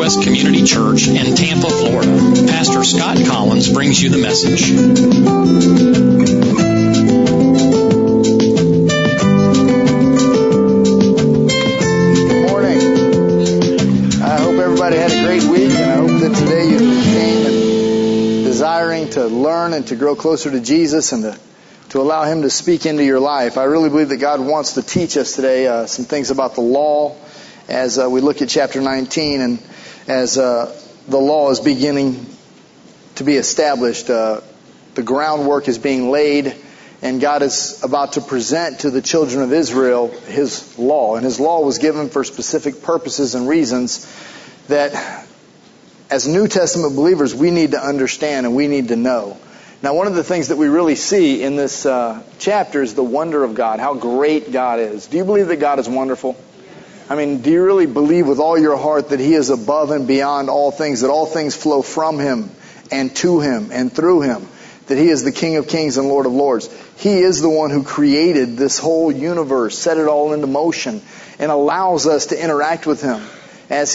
Northwest Community Church in Tampa, Florida. Pastor Scott Collins brings you the message. Good morning. I hope everybody had a great week, and I hope that today you came and desiring to learn and to grow closer to Jesus and to allow Him to speak into your life. I really believe that God wants to teach us today some things about the law as we look at chapter 19 and as the law is beginning to be established. The groundwork is being laid, and God is about to present to the children of Israel His law. And His law was given for specific purposes and reasons that as New Testament believers we need to understand and we need to know. Now, one of the things that we really see in this chapter is the wonder of God, how great God is. Do you believe that God is wonderful? I mean, do you really believe with all your heart that He is above and beyond all things, that all things flow from Him and to Him and through Him, that He is the King of Kings and Lord of Lords? He is the one who created this whole universe, set it all into motion, and allows us to interact with Him as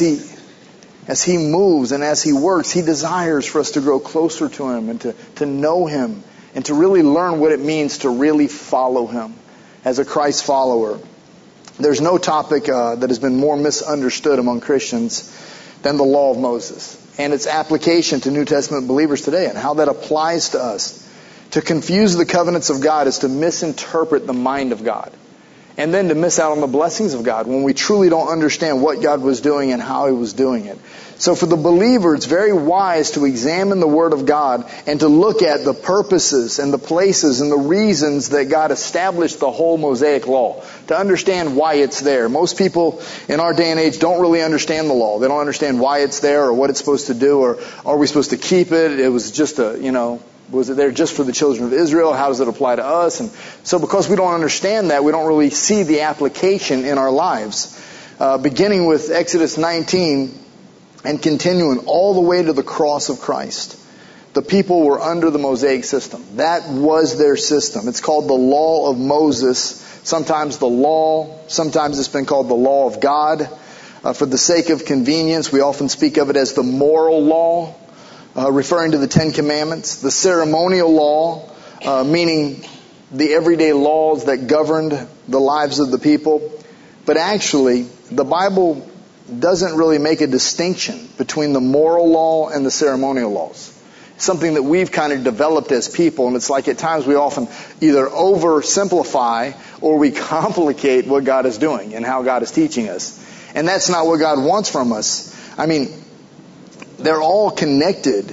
He moves and as He works. He desires for us to grow closer to Him and to know Him and to really learn what it means to really follow Him as a Christ follower. There's no topic that has been more misunderstood among Christians than the law of Moses and its application to New Testament believers today and how that applies to us. To confuse the covenants of God is to misinterpret the mind of God, and then to miss out on the blessings of God when we truly don't understand what God was doing and how He was doing it. So for the believer, it's very wise to examine the Word of God and to look at the purposes and the places and the reasons that God established the whole Mosaic law, to understand why it's there. Most people in our day and age don't really understand the law. They don't understand why it's there or what it's supposed to do, or are we supposed to keep it? It was just was it there just for the children of Israel? How does it apply to us? And so because we don't understand that, we don't really see the application in our lives. Beginning with Exodus 19 and continuing all the way to the cross of Christ, the people were under the Mosaic system. That was their system. It's called the law of Moses. Sometimes the law, sometimes it's been called the law of God. For the sake of convenience, we often speak of it as the moral law, referring to the Ten Commandments. The ceremonial law, meaning the everyday laws that governed the lives of the people. But actually, the Bible doesn't really make a distinction between the moral law and the ceremonial laws. It's something that we've kind of developed as people, and it's like at times we often either oversimplify or we complicate what God is doing and how God is teaching us. And that's not what God wants from us. I mean, they're all connected,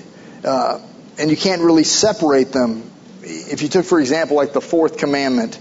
and you can't really separate them. If you took, for example, like the fourth commandment,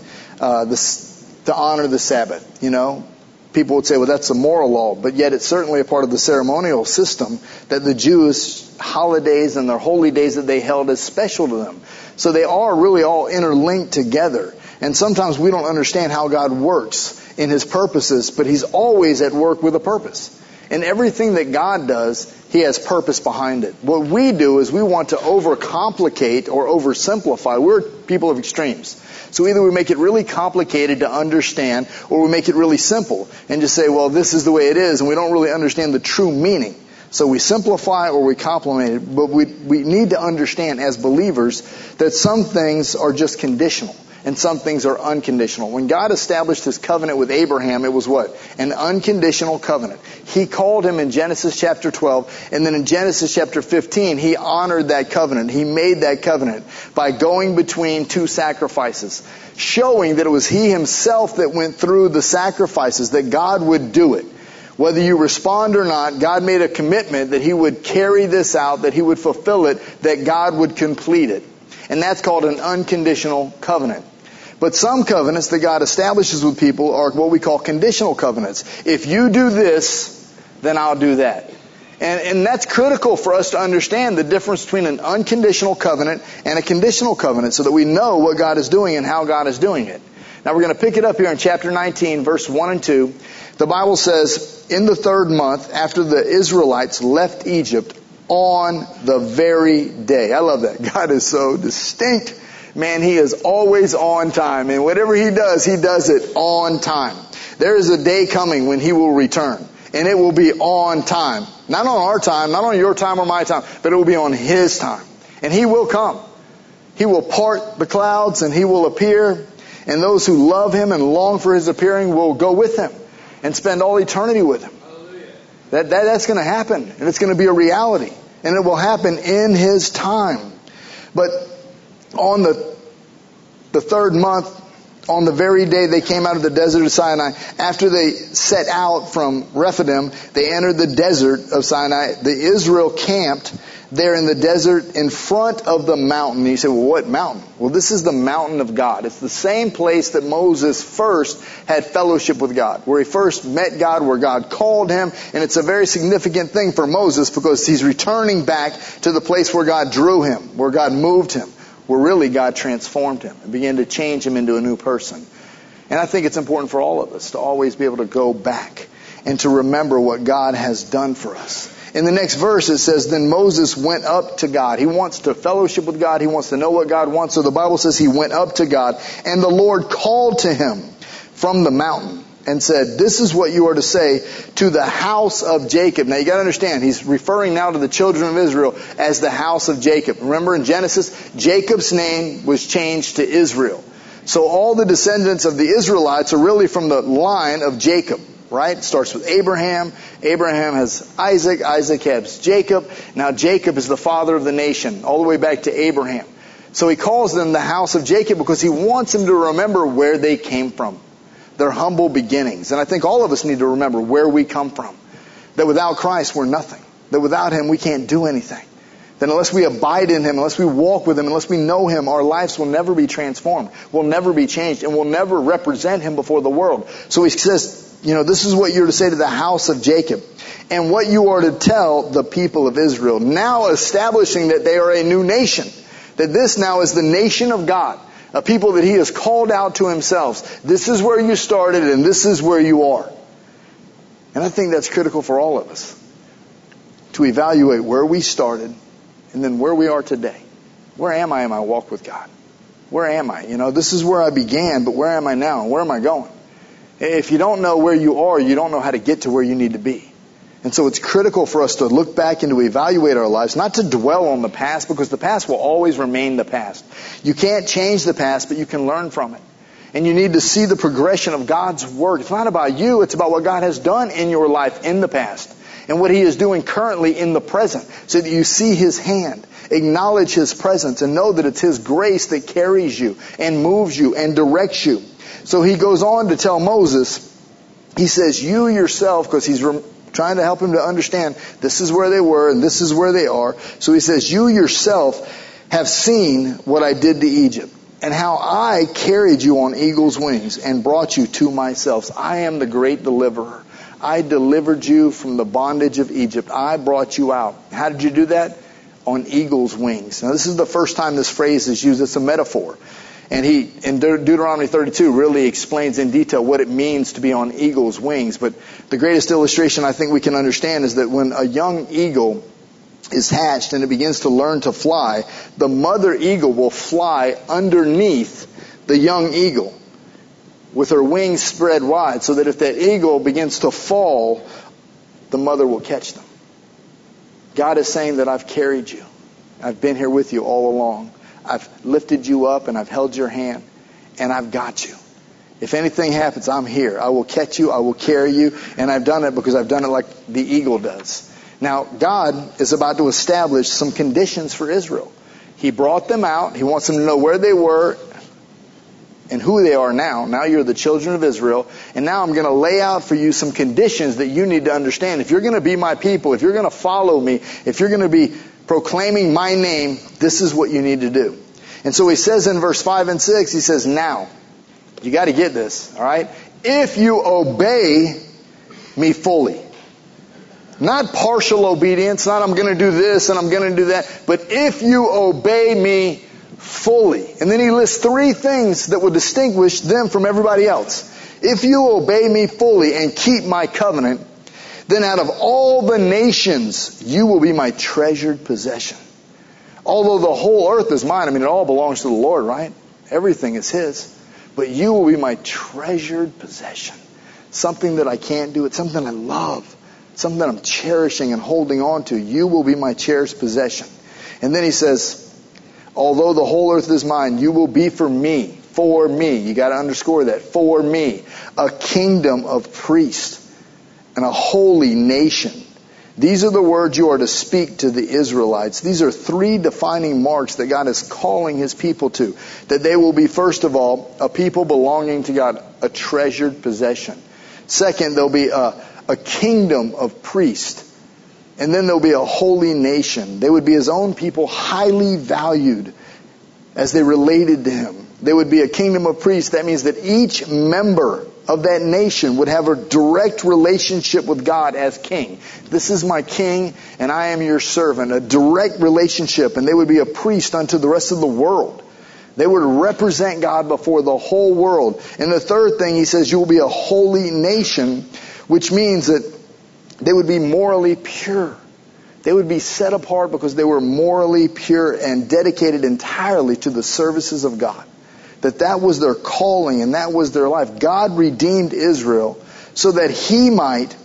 to honor the Sabbath, people would say, well, that's a moral law, but yet it's certainly a part of the ceremonial system that the Jewish holidays and their holy days that they held as special to them. So they are really all interlinked together. And sometimes we don't understand how God works in His purposes, but He's always at work with a purpose. And everything that God does, He has purpose behind it. What we do is we want to overcomplicate or oversimplify. We're people of extremes. So either we make it really complicated to understand, or we make it really simple and just say, well, this is the way it is, and we don't really understand the true meaning. So we simplify or we complicate it, but we need to understand as believers that some things are just conditional and some things are unconditional. When God established His covenant with Abraham, it was what? An unconditional covenant. He called him in Genesis chapter 12, and then in Genesis chapter 15, He honored that covenant. He made that covenant by going between two sacrifices, showing that it was He Himself that went through the sacrifices, that God would do it. Whether you respond or not, God made a commitment that He would carry this out, that He would fulfill it, that God would complete it. And that's called an unconditional covenant. But some covenants that God establishes with people are what we call conditional covenants. If you do this, then I'll do that. And that's critical for us to understand the difference between an unconditional covenant and a conditional covenant so that we know what God is doing and how God is doing it. Now we're going to pick it up here in chapter 19, verse 1 and 2. The Bible says, in the third month, after the Israelites left Egypt, on the very day. I love that. God is so distinct. Man, He is always on time. And whatever He does it on time. There is a day coming when He will return. And it will be on time. Not on our time, not on your time or my time, but it will be on His time. And He will come. He will part the clouds and He will appear. And those who love Him and long for His appearing will go with Him and spend all eternity with Him. That's going to happen. And it's going to be a reality. And it will happen in His time. But on the third month, on the very day they came out of the desert of Sinai, after they set out from Rephidim, they entered the desert of Sinai. The Israel camped there in the desert in front of the mountain. And you say, well, what mountain? Well, this is the mountain of God. It's the same place that Moses first had fellowship with God, where he first met God, where God called him. And it's a very significant thing for Moses because he's returning back to the place where God drew him, where God moved him, where really God transformed him and began to change him into a new person. And I think it's important for all of us to always be able to go back and to remember what God has done for us. In the next verse it says, then Moses went up to God. He wants to fellowship with God. He wants to know what God wants. So the Bible says he went up to God. And the Lord called to him from the mountain and said, this is what you are to say to the house of Jacob. Now you got to understand, he's referring now to the children of Israel as the house of Jacob. Remember in Genesis, Jacob's name was changed to Israel. So all the descendants of the Israelites are really from the line of Jacob. Right? It starts with Abraham. Abraham has Isaac. Isaac has Jacob. Now Jacob is the father of the nation, all the way back to Abraham. So he calls them the house of Jacob because he wants them to remember where they came from, their humble beginnings. And I think all of us need to remember where we come from. That without Christ, we're nothing. That without Him, we can't do anything. That unless we abide in Him, unless we walk with Him, unless we know Him, our lives will never be transformed, will never be changed, and will never represent Him before the world. So he says, this is what you're to say to the house of Jacob, and what you are to tell the people of Israel. Now establishing that they are a new nation, that this now is the nation of God, a people that He has called out to Himself. This is where you started, and this is where you are. And I think that's critical for all of us, to evaluate where we started, and then where we are today. Where am I in my walk with God? Where am I? This is where I began, but where am I now? Where am I going? If you don't know where you are, you don't know how to get to where you need to be. And so it's critical for us to look back and to evaluate our lives, not to dwell on the past, because the past will always remain the past. You can't change the past, but you can learn from it. And you need to see the progression of God's work. It's not about you, it's about what God has done in your life in the past, and what He is doing currently in the present, so that you see His hand, acknowledge His presence, and know that it's His grace that carries you and moves you and directs you. So he goes on to tell Moses, he says, you yourself, because he's trying to help him to understand this is where they were and this is where they are. So he says, you yourself have seen what I did to Egypt, and how I carried you on eagle's wings and brought you to myself. I am the great deliverer. I delivered you from the bondage of Egypt. I brought you out. How did you do that? On eagle's wings. Now this is the first time this phrase is used. It's a metaphor. And he, in Deuteronomy 32, really explains in detail what it means to be on eagle's wings. But the greatest illustration I think we can understand is that when a young eagle is hatched and it begins to learn to fly, the mother eagle will fly underneath the young eagle with her wings spread wide, so that if that eagle begins to fall, the mother will catch them. God is saying that I've carried you. I've been here with you all along. I've lifted you up and I've held your hand and I've got you. If anything happens, I'm here. I will catch you. I will carry you. And I've done it because I've done it like the eagle does. Now, God is about to establish some conditions for Israel. He brought them out. He wants them to know where they were and who they are now. Now you're the children of Israel. And now I'm going to lay out for you some conditions that you need to understand. If you're going to be my people, if you're going to follow me, if you're going to be proclaiming my name, this is what you need to do. And so he says in verse 5 and 6, he says, now, you got to get this, all right? If you obey me fully. Not partial obedience, not I'm going to do this and I'm going to do that, but if you obey me fully. And then he lists 3 things that would distinguish them from everybody else. If you obey me fully and keep my covenant, then out of all the nations, you will be my treasured possession. Although the whole earth is mine, it all belongs to the Lord, right? Everything is His. But you will be my treasured possession. Something that I can't do. It's something I love. something that I'm cherishing and holding on to. You will be my cherished possession. And then he says, although the whole earth is mine, you will be for me. For me. You got to underscore that. For me. A kingdom of priests and a holy nation. These are the words you are to speak to the Israelites. These are 3 defining marks that God is calling His people to. That they will be, first of all, a people belonging to God, a treasured possession. Second, there'll be a kingdom of priests. And then there'll be a holy nation. They would be His own people, highly valued as they related to Him. They would be a kingdom of priests. That means that each member of that nation would have a direct relationship with God as king. This is my king and I am your servant. A direct relationship. And they would be a priest unto the rest of the world. They would represent God before the whole world. And the third thing, he says, you will be a holy nation, which means that they would be morally pure. They would be set apart because they were morally pure and dedicated entirely to the services of God. That was their calling and that was their life. God redeemed Israel so that He might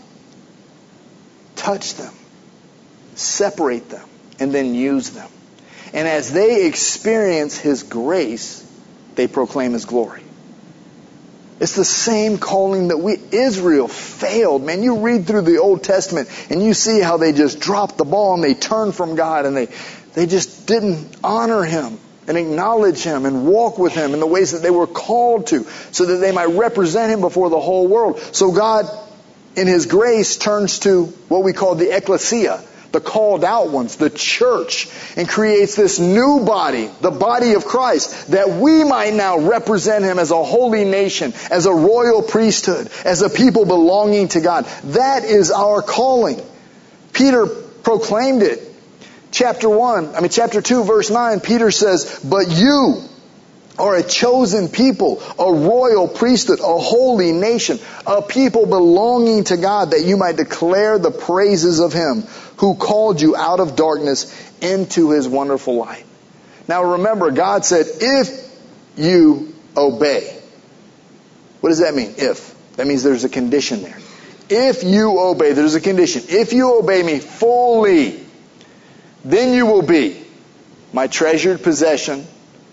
touch them, separate them, and then use them. And as they experience His grace, they proclaim His glory. It's the same calling that Israel failed. Man, you read through the Old Testament and you see how they just dropped the ball and they turned from God and they just didn't honor Him and acknowledge Him and walk with Him in the ways that they were called to, so that they might represent Him before the whole world. So God, in His grace, turns to what we call the ecclesia, the called out ones, the church, and creates this new body, the body of Christ, that we might now represent Him as a holy nation, as a royal priesthood, as a people belonging to God. That is our calling. Peter proclaimed it. Chapter 2, verse 9, Peter says, but you are a chosen people, a royal priesthood, a holy nation, a people belonging to God, that you might declare the praises of Him who called you out of darkness into His wonderful light. Now remember, God said, if you obey. What does that mean? If. That means there's a condition there. If you obey, there's a condition. If you obey me fully, then you will be my treasured possession,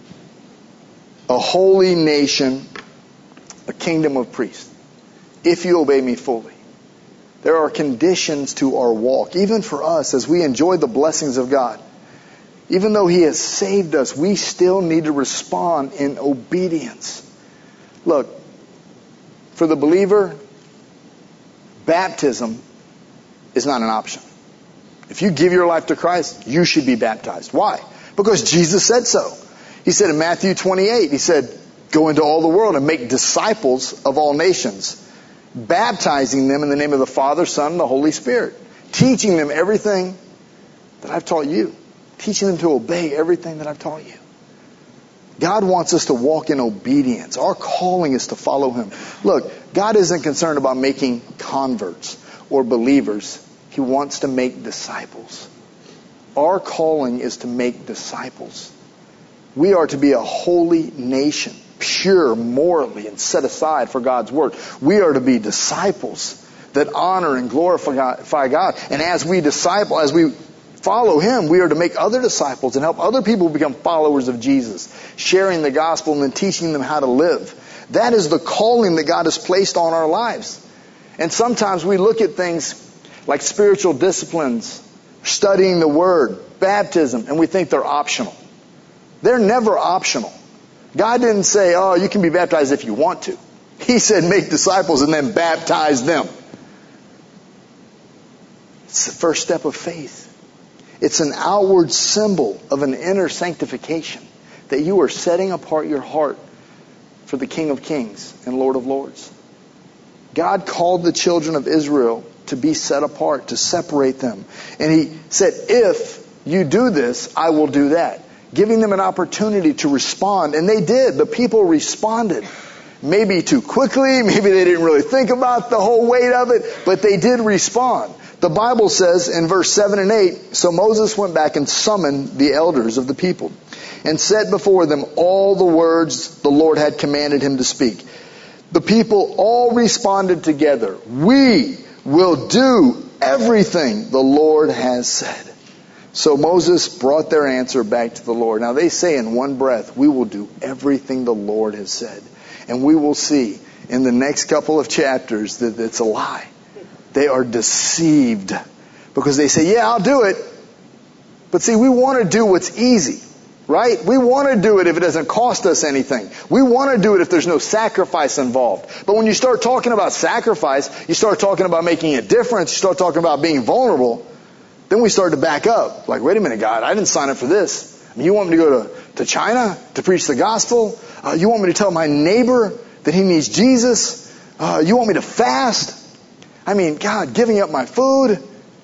a holy nation, a kingdom of priests. If you obey me fully. There are conditions to our walk, even for us as we enjoy the blessings of God. Even though He has saved us, we still need to respond in obedience. Look, for the believer, baptism is not an option. If you give your life to Christ, you should be baptized. Why? Because Jesus said so. He said in Matthew 28, He said, go into all the world and make disciples of all nations, baptizing them in the name of the Father, Son, and the Holy Spirit, teaching them everything that I've taught you, teaching them to obey everything that I've taught you. God wants us to walk in obedience. Our calling is to follow Him. Look, God isn't concerned about making converts or believers. He wants to make disciples. Our calling is to make disciples. We are to be a holy nation, pure morally and set aside for God's Word. We are to be disciples that honor and glorify God. And as we disciple, as we follow Him, we are to make other disciples and help other people become followers of Jesus, sharing the gospel and then teaching them how to live. That is the calling that God has placed on our lives. And sometimes we look at things like spiritual disciplines, studying the Word, baptism, and we think they're optional. They're never optional. God didn't say, oh, you can be baptized if you want to. He said make disciples and then baptize them. It's the first step of faith. It's an outward symbol of an inner sanctification, that you are setting apart your heart for the King of Kings and Lord of Lords. God called the children of Israel to be set apart, to separate them. And He said, if you do this, I will do that. Giving them an opportunity to respond. And they did. The people responded. Maybe too quickly. Maybe they didn't really think about the whole weight of it. But they did respond. The Bible says in verse 7 and 8, so Moses went back and summoned the elders of the people and set before them all the words the Lord had commanded him to speak. The people all responded together. We will do everything the Lord has said. So Moses brought their answer back to the Lord. Now they say in one breath, we will do everything the Lord has said. And we will see in the next couple of chapters that it's a lie. They are deceived because they say, yeah, I'll do it. But see, we want to do what's easy, right? We want to do it if it doesn't cost us anything. We want to do it if there's no sacrifice involved. But when you start talking about sacrifice, you start talking about making a difference, you start talking about being vulnerable, then we start to back up. Like, wait a minute, God, I didn't sign up for this. I mean, you want me to go to China to preach the gospel? You want me to tell my neighbor that he needs Jesus? You want me to fast? I mean, God, giving up my food.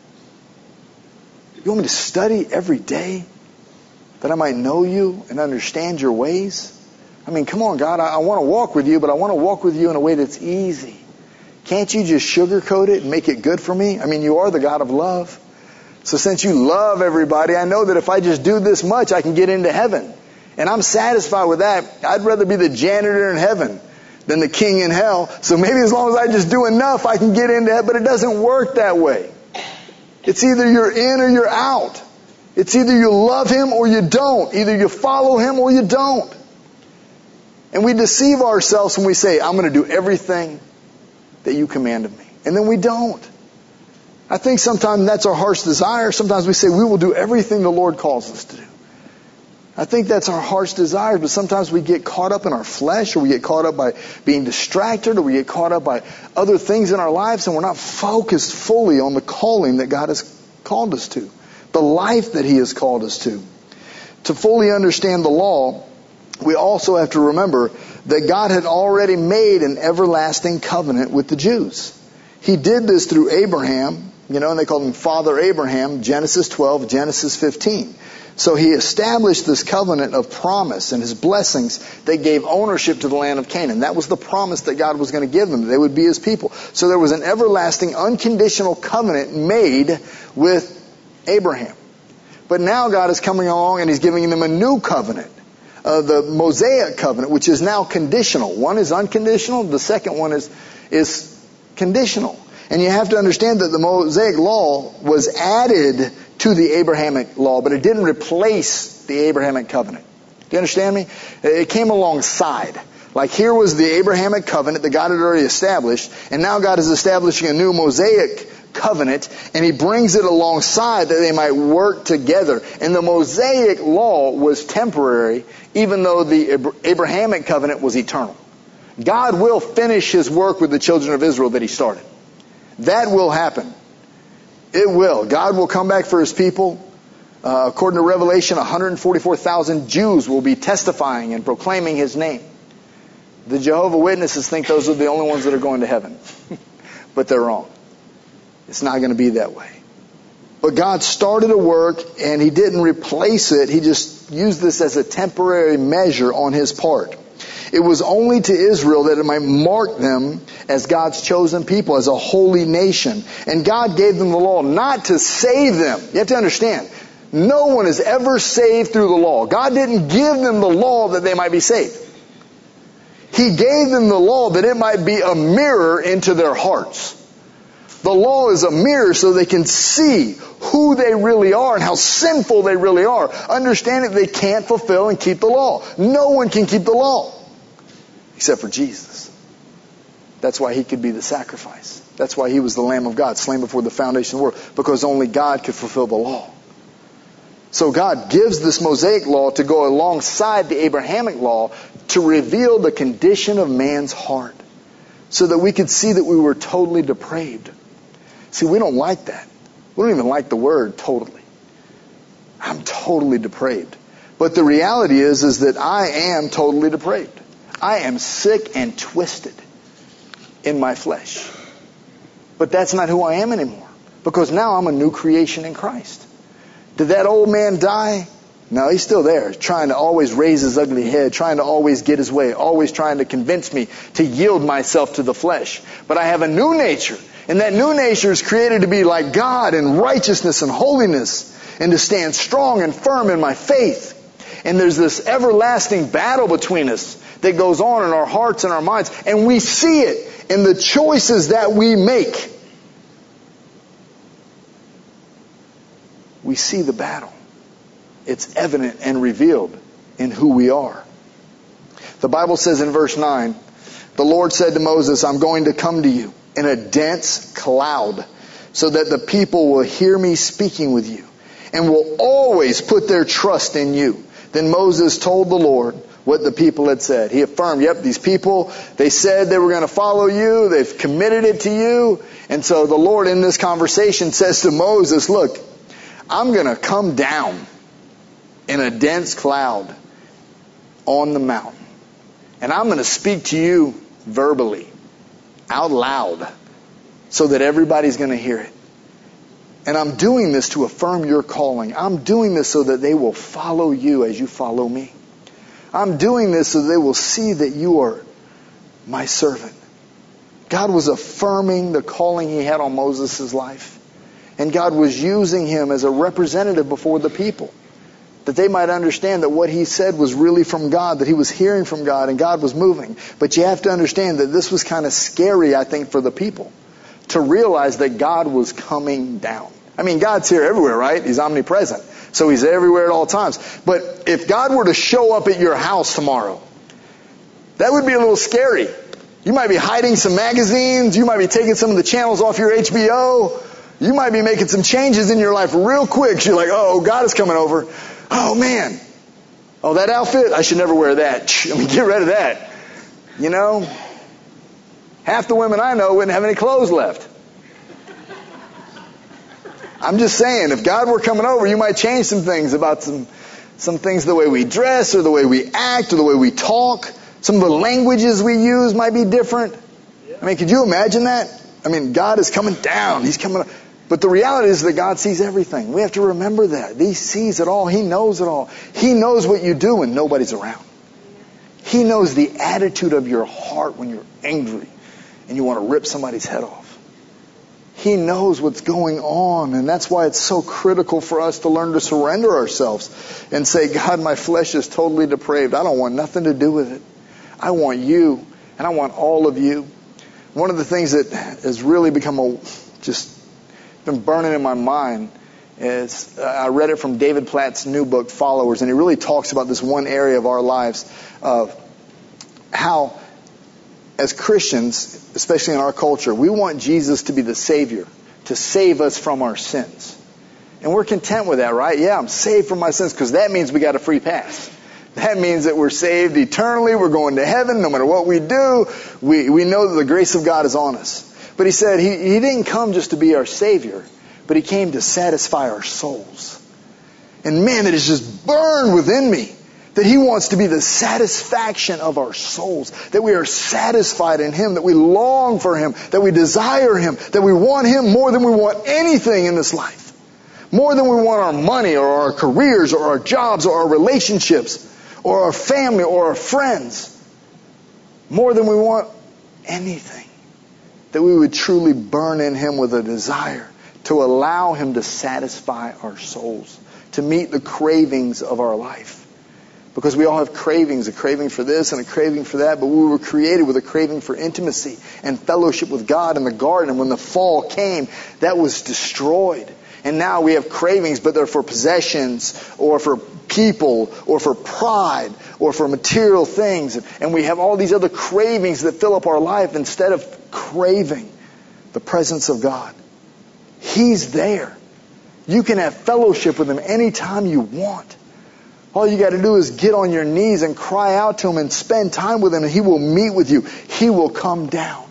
You want me to study every day that I might know you and understand your ways? I mean, come on, God, I want to walk with you, but I want to walk with you in a way that's easy. Can't you just sugarcoat it and make it good for me? I mean, you are the God of love. So since you love everybody, I know that if I just do this much, I can get into heaven. And I'm satisfied with that. I'd rather be the janitor in heaven than the king in hell. So maybe as long as I just do enough, I can get into heaven. But it doesn't work that way. It's either you're in or you're out. It's either you love him or you don't. Either you follow him or you don't. And we deceive ourselves when we say, I'm going to do everything that you commanded me. And then we don't. I think sometimes that's our heart's desire. Sometimes we say we will do everything the Lord calls us to do. I think that's our heart's desire, but sometimes we get caught up in our flesh, or we get caught up by being distracted, or we get caught up by other things in our lives, and we're not focused fully on the calling that God has called us to, the life that he has called us to. To fully understand the law, we also have to remember that God had already made an everlasting covenant with the Jews. He did this through Abraham, and they called him Father Abraham, Genesis 12, Genesis 15. So he established this covenant of promise and his blessings that gave ownership to the land of Canaan. That was the promise that God was going to give them. They would be his people. So there was an everlasting, unconditional covenant made with Abraham. But now God is coming along and he's giving them a new covenant. The Mosaic covenant, which is now conditional. One is unconditional. The second one is conditional. And you have to understand that the Mosaic law was added to the Abrahamic law, but it didn't replace the Abrahamic covenant. Do you understand me? It came alongside. Like here was the Abrahamic covenant that God had already established, and now God is establishing a new Mosaic covenant, and he brings it alongside that they might work together. And the Mosaic law was temporary, even though the Abrahamic covenant was eternal. God will finish his work with the children of Israel that he started. That will happen. It will. God will come back for his people. According to Revelation, 144,000 Jews will be testifying and proclaiming his name. The Jehovah's Witnesses think those are the only ones that are going to heaven. But they're wrong. It's not going to be that way. But God started a work and he didn't replace it. He just used this as a temporary measure on his part. It was only to Israel that it might mark them as God's chosen people, as a holy nation. And God gave them the law not to save them. You have to understand, no one is ever saved through the law. God didn't give them the law that they might be saved. He gave them the law that it might be a mirror into their hearts. The law is a mirror so they can see who they really are and how sinful they really are. Understanding they can't fulfill and keep the law. No one can keep the law except for Jesus. That's why he could be the sacrifice. That's why he was the Lamb of God, slain before the foundation of the world, because only God could fulfill the law. So God gives this Mosaic law to go alongside the Abrahamic law to reveal the condition of man's heart, so that we could see that we were totally depraved. See, we don't like that. We don't even like the word totally. I'm totally depraved. But the reality is that I am totally depraved. I am sick and twisted in my flesh. But that's not who I am anymore, because now I'm a new creation in Christ. Did that old man die? No, he's still there, trying to always raise his ugly head, trying to always get his way, always trying to convince me to yield myself to the flesh. But I have a new nature, and that new nature is created to be like God in righteousness and holiness, and to stand strong and firm in my faith. And there's this everlasting battle between us that goes on in our hearts and our minds, and we see it in the choices that we make. we see the battle. It's evident and revealed in who we are. The Bible says in verse 9, the Lord said to Moses, I'm going to come to you in a dense cloud so that the people will hear me speaking with you and will always put their trust in you. Then Moses told the Lord what the people had said. He affirmed, yep, these people, they said they were going to follow you. They've committed it to you. And so the Lord in this conversation says to Moses, look, I'm going to come down in a dense cloud on the mountain. And I'm going to speak to you verbally, out loud, so that everybody's going to hear it. And I'm doing this to affirm your calling. I'm doing this so that they will follow you as you follow me. I'm doing this so they will see that you are my servant. God was affirming the calling He had on Moses' life. And God was using him as a representative before the people, that they might understand that what he said was really from God, that he was hearing from God and God was moving. But you have to understand that this was kind of scary, I think, for the people to realize that God was coming down. I mean, God's here everywhere, right? He's omnipresent. So He's everywhere at all times. But if God were to show up at your house tomorrow, that would be a little scary. You might be hiding some magazines. You might be taking some of the channels off your HBO. You might be making some changes in your life real quick. You're like, oh, God is coming over. Oh, man. Oh, that outfit? I should never wear that. I mean, get rid of that. You know? Half the women I know wouldn't have any clothes left. I'm just saying, if God were coming over, you might change some things about some things, the way we dress or the way we act or the way we talk. Some of the languages we use might be different. I mean, could you imagine that? I mean, God is coming down. He's coming up. But the reality is that God sees everything. We have to remember that. He sees it all. He knows it all. He knows what you do when nobody's around. He knows the attitude of your heart when you're angry and you want to rip somebody's head off. He knows what's going on, and that's why it's so critical for us to learn to surrender ourselves and say, God, my flesh is totally depraved. I don't want nothing to do with it. I want you, and I want all of you. One of the things that has really become just been burning in my mind is I read it from David Platt's new book, Followers, and he really talks about this one area of our lives of how, as Christians, especially in our culture, we want Jesus to be the Savior, to save us from our sins. And we're content with that, right? Yeah, I'm saved from my sins because that means we got a free pass. That means that we're saved eternally. We're going to heaven no matter what we do. We know that the grace of God is on us. But he said he didn't come just to be our Savior, but He came to satisfy our souls. And man, it is just burned within me that He wants to be the satisfaction of our souls, that we are satisfied in Him, that we long for Him, that we desire Him, that we want Him more than we want anything in this life. More than we want our money or our careers or our jobs or our relationships or our family or our friends. More than we want anything. That we would truly burn in Him with a desire to allow Him to satisfy our souls, to meet the cravings of our life. Because we all have cravings, a craving for this and a craving for that, but we were created with a craving for intimacy and fellowship with God in the garden. And when the fall came, that was destroyed. And now we have cravings, but they're for possessions or for people or for pride or for material things. And we have all these other cravings that fill up our life instead of craving the presence of God. He's there. You can have fellowship with Him anytime you want. All you got to do is get on your knees and cry out to Him and spend time with Him, and He will meet with you. He will come down.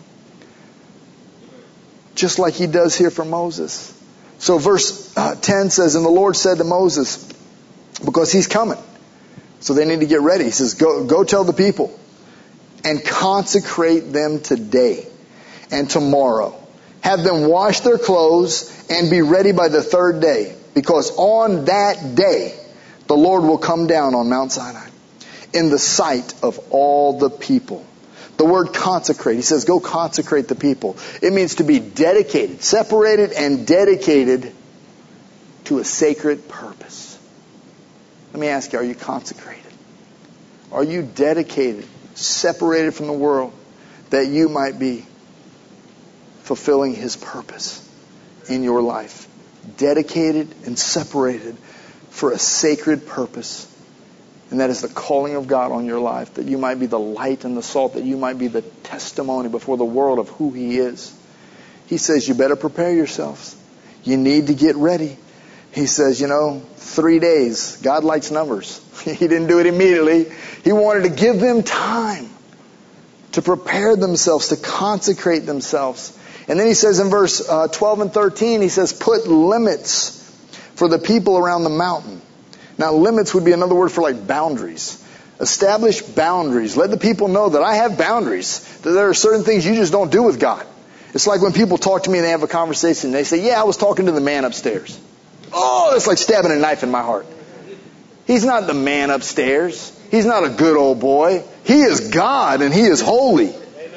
Just like He does here for Moses. So verse 10 says, and the Lord said to Moses, because He's coming, so they need to get ready. He says, go tell the people and consecrate them today and tomorrow. Have them wash their clothes and be ready by the third day, because on that day the Lord will come down on Mount Sinai in the sight of all the people. The word consecrate, He says, go consecrate the people. It means to be dedicated, separated and dedicated to a sacred purpose. Let me ask you, are you consecrated? Are you dedicated, separated from the world, that you might be fulfilling His purpose in your life? dedicated and separated for a sacred purpose. And that is the calling of God on your life, that you might be the light and the salt, that you might be the testimony before the world of who He is. He says, you better prepare yourselves. You need to get ready. He says, 3 days. God likes numbers. He didn't do it immediately. He wanted to give them time to prepare themselves, to consecrate themselves. And then He says in verse 12 and 13, He says, put limits for the people around the mountain. Now, limits would be another word for like boundaries. Establish boundaries. Let the people know that I have boundaries. That there are certain things you just don't do with God. It's like when people talk to me and they have a conversation. They say, yeah, I was talking to the man upstairs. Oh, that's like stabbing a knife in my heart. He's not the man upstairs. He's not a good old boy. He is God and He is holy.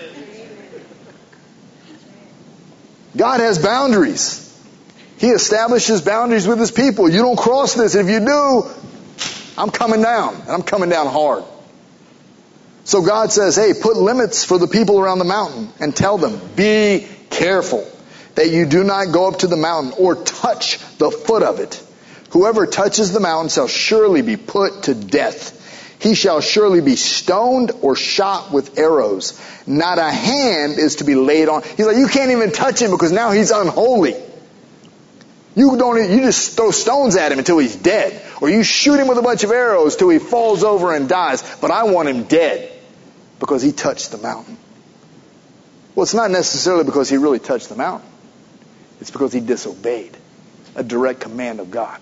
God has boundaries. He establishes boundaries with His people. You don't cross this. If you do, I'm coming down. And I'm coming down hard. So God says, hey, put limits for the people around the mountain and tell them, be careful that you do not go up to the mountain or touch the foot of it. Whoever touches the mountain shall surely be put to death. He shall surely be stoned or shot with arrows. Not a hand is to be laid on. He's like, you can't even touch him because now he's unholy. You just throw stones at him until he's dead. Or you shoot him with a bunch of arrows till he falls over and dies. But I want him dead because he touched the mountain. Well, it's not necessarily because he really touched the mountain. It's because he disobeyed a direct command of God.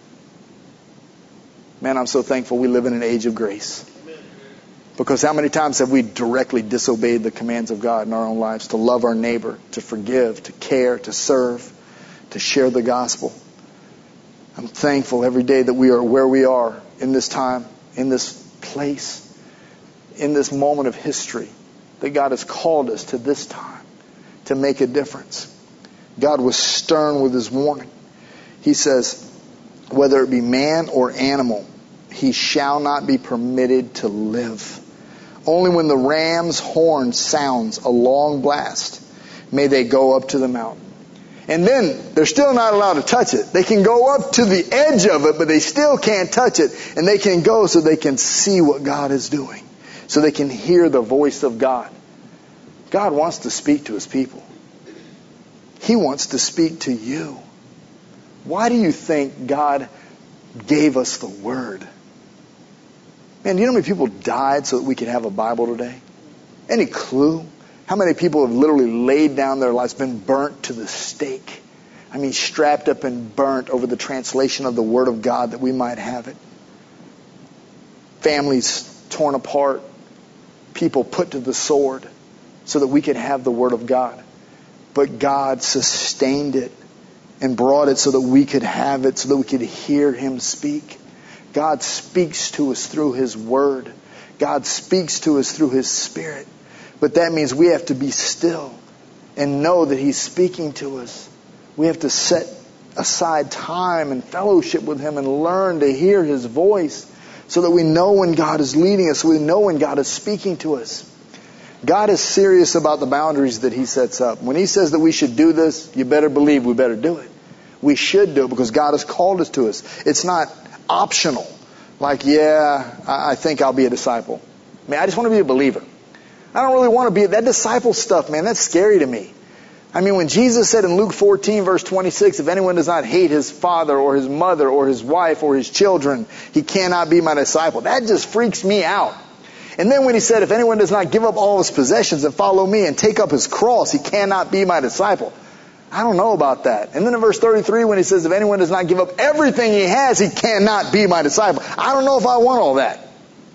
Man, I'm so thankful we live in an age of grace. Because how many times have we directly disobeyed the commands of God in our own lives? To love our neighbor, to forgive, to care, to serve, to share the gospel. I'm thankful every day that we are where we are in this time, in this place, in this moment of history, that God has called us to this time to make a difference. God was stern with His warning. He says, whether it be man or animal, he shall not be permitted to live. Only when the ram's horn sounds a long blast may they go up to the mountain. And then they're still not allowed to touch it. They can go up to the edge of it, but they still can't touch it. And they can go so they can see what God is doing. So they can hear the voice of God. God wants to speak to His people. He wants to speak to you. Why do you think God gave us the Word? Man, do you know how many people died so that we could have a Bible today? Any clue? How many people have literally laid down their lives, been burnt to the stake? I mean, strapped up and burnt over the translation of the Word of God that we might have it. Families torn apart. People put to the sword so that we could have the Word of God. But God sustained it and brought it so that we could have it, so that we could hear Him speak. God speaks to us through His Word. God speaks to us through His Spirit. But that means we have to be still and know that He's speaking to us. We have to set aside time and fellowship with Him and learn to hear His voice so that we know when God is leading us, we know when God is speaking to us. God is serious about the boundaries that He sets up. When He says that we should do this, you better believe we better do it. We should do it because God has called us to us. It's not optional. Like, I think I'll be a disciple. Man, I just want to be a believer. I don't really want to be that disciple stuff, man. That's scary to me. I mean, when Jesus said in Luke 14, verse 26, if anyone does not hate his father or his mother or his wife or his children, he cannot be my disciple. That just freaks me out. And then when He said, if anyone does not give up all his possessions and follow me and take up his cross, he cannot be my disciple. I don't know about that. And then in verse 33, when He says, if anyone does not give up everything he has, he cannot be my disciple. I don't know if I want all that.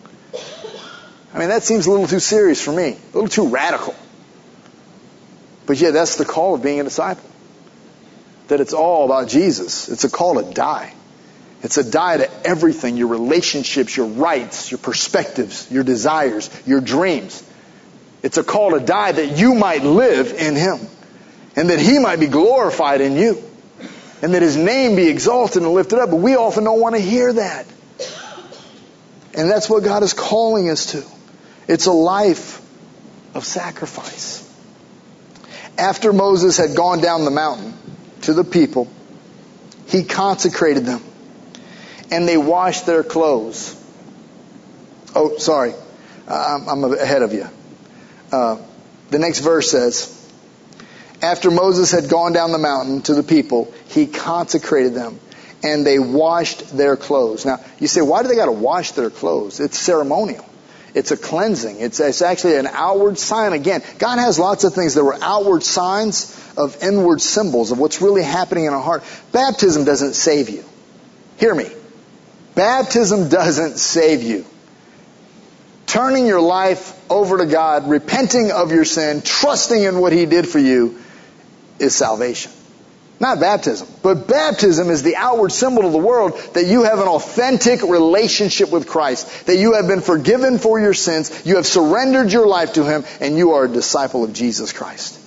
I mean, that seems a little too serious for me. A little too radical. But yeah, that's the call of being a disciple. That it's all about Jesus. It's a call to die. It's a die to everything. Your relationships, your rights, your perspectives, your desires, your dreams. It's a call to die that you might live in Him. And that He might be glorified in you. And that His name be exalted and lifted up. But we often don't want to hear that. And that's what God is calling us to. It's a life of sacrifice. After Moses had gone down the mountain to the people, He consecrated them. And they washed their clothes. Oh, sorry. I'm ahead of you. The next verse says, after Moses had gone down the mountain to the people, he consecrated them, and they washed their clothes. Now, you say, why do they got to wash their clothes? It's ceremonial. It's a cleansing. It's actually an outward sign. Again, God has lots of things that were outward signs of inward symbols of what's really happening in our heart. Baptism doesn't save you. Hear me. Baptism doesn't save you. Turning your life over to God, repenting of your sin, trusting in what He did for you is salvation. Not baptism. But baptism is the outward symbol to the world that you have an authentic relationship with Christ. That you have been forgiven for your sins. You have surrendered your life to Him. And you are a disciple of Jesus Christ.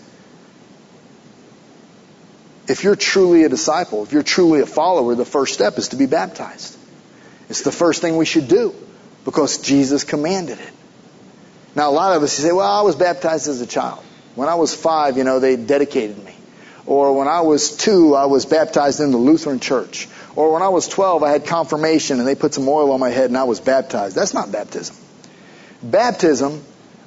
If you're truly a disciple, if you're truly a follower, the first step is to be baptized. It's the first thing we should do. Because Jesus commanded it. Now a lot of us say, well, I was baptized as a child. When I was 5, they dedicated me. Or when I was 2, I was baptized in the Lutheran church. Or when I was 12, I had confirmation and they put some oil on my head and I was baptized. That's not baptism. Baptism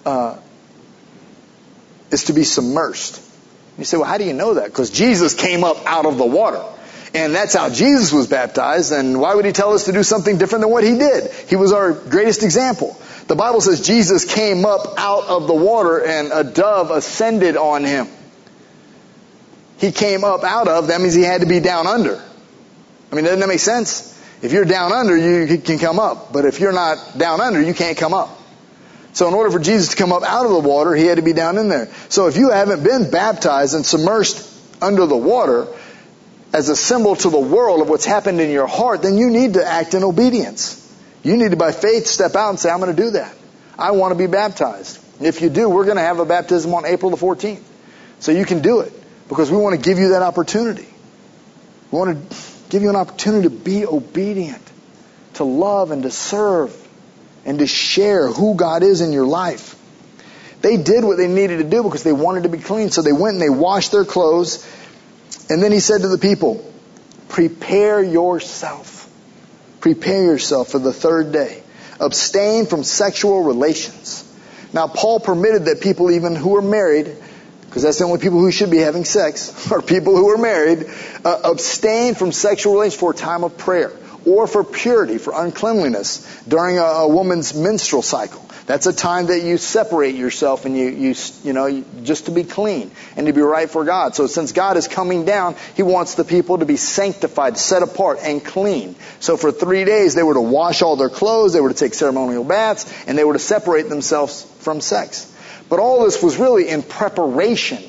is to be submersed. You say, well, how do you know that? Because Jesus came up out of the water. And that's how Jesus was baptized. And why would He tell us to do something different than what He did? He was our greatest example. The Bible says Jesus came up out of the water and a dove ascended on Him. He came up out of, that means He had to be down under. I mean, doesn't that make sense? If you're down under, you can come up. But if you're not down under, you can't come up. So in order for Jesus to come up out of the water, He had to be down in there. So if you haven't been baptized and submersed under the water, as a symbol to the world of what's happened in your heart, then you need to act in obedience. You need to, by faith, step out and say, I'm going to do that. I want to be baptized. If you do, we're going to have a baptism on April the 14th. So you can do it. Because we want to give you that opportunity. We want to give you an opportunity to be obedient. To love and to serve. And to share who God is in your life. They did what they needed to do because they wanted to be clean. So they went and they washed their clothes. And then He said to the people, prepare yourself. Prepare yourself for the third day. Abstain from sexual relations. Now, Paul permitted that people even who are married, because that's the only people who should be having sex, are people who are married, abstain from sexual relations for a time of prayer. Or for purity, for uncleanliness, during a woman's menstrual cycle. That's a time that you separate yourself and you just to be clean and to be right for God. So since God is coming down, He wants the people to be sanctified, set apart, and clean. So for 3 days, they were to wash all their clothes, they were to take ceremonial baths, and they were to separate themselves from sex. But all this was really in preparation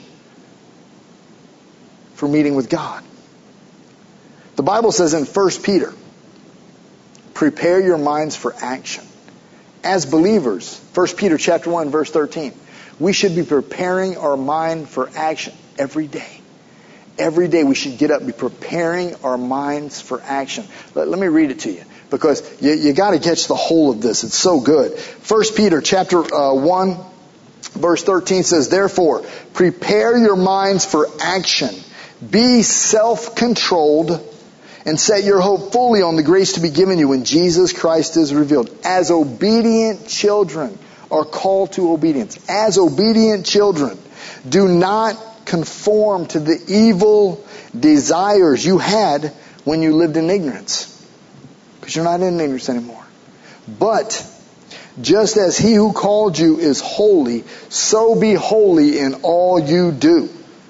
for meeting with God. The Bible says in 1 Peter, prepare your minds for action. As believers, 1 Peter chapter 1, verse 13, we should be preparing our mind for action every day. Every day we should get up and be preparing our minds for action. Let me read it to you because you got to catch the whole of this. It's so good. 1 Peter chapter 1, verse 13 says, therefore, prepare your minds for action. Be self-controlled and set your hope fully on the grace to be given you when Jesus Christ is revealed. As obedient children are called to obedience. As obedient children, do not conform to the evil desires you had when you lived in ignorance. Because you're not in ignorance anymore. But just as He who called you is holy, so be holy in all you do.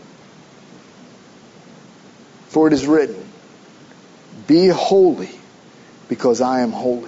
For it is written, be holy because I am holy.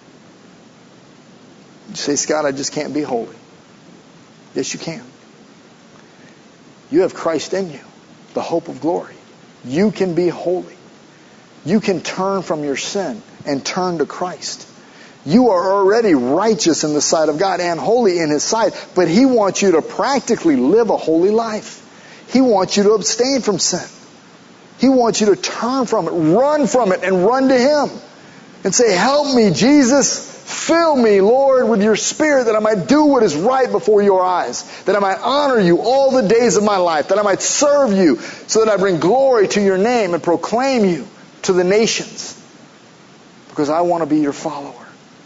You say, Scott, I just can't be holy. Yes, you can. You have Christ in you, the hope of glory. You can be holy. You can turn from your sin and turn to Christ. You are already righteous in the sight of God and holy in His sight, but He wants you to practically live a holy life. He wants you to abstain from sin. He wants you to turn from it, and run to Him. And say, help me, Jesus. Fill me, Lord, with your Spirit that I might do what is right before your eyes. That I might honor you all the days of my life. That I might serve you so that I bring glory to your name and proclaim you to the nations because I want to be your follower.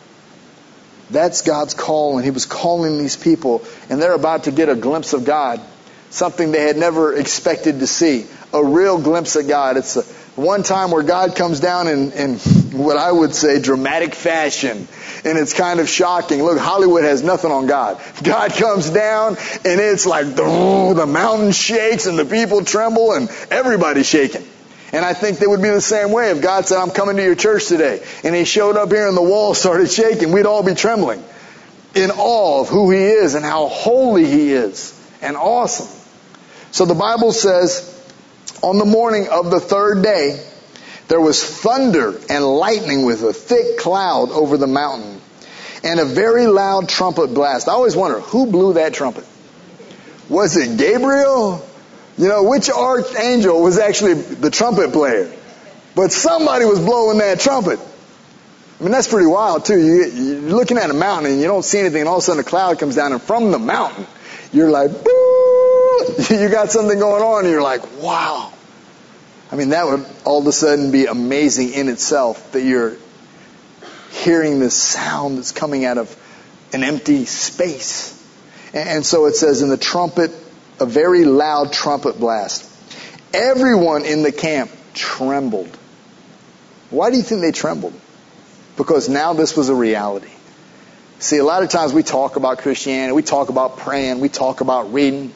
That's God's call, and He was calling these people, and they're about to get a glimpse of God, something they had never expected to see, a real glimpse of God. It's one time where God comes down in what I would say dramatic fashion, and it's kind of shocking. Look, Hollywood has nothing on God. God comes down, and it's like the mountain shakes, and the people tremble, and everybody's shaking. And I think they would be the same way if God said, I'm coming to your church today. And He showed up here and the walls started shaking. We'd all be trembling in awe of who He is and how holy He is and awesome. So the Bible says, on the morning of the third day, there was thunder and lightning with a thick cloud over the mountain and a very loud trumpet blast. I always wonder, who blew that trumpet? Was it Gabriel? You know, which archangel was actually the trumpet player? But somebody was blowing that trumpet. I mean, that's pretty wild, too. You're looking at a mountain and you don't see anything, and all of a sudden a cloud comes down, and from the mountain, you're like, boo! You got something going on, and you're like, wow. I mean, that would all of a sudden be amazing in itself, that you're hearing this sound that's coming out of an empty space. And so it says in the trumpet, a very loud trumpet blast. Everyone in the camp trembled. Why do you think they trembled? Because now this was a reality. See, a lot of times we talk about Christianity, we talk about praying, we talk about reading,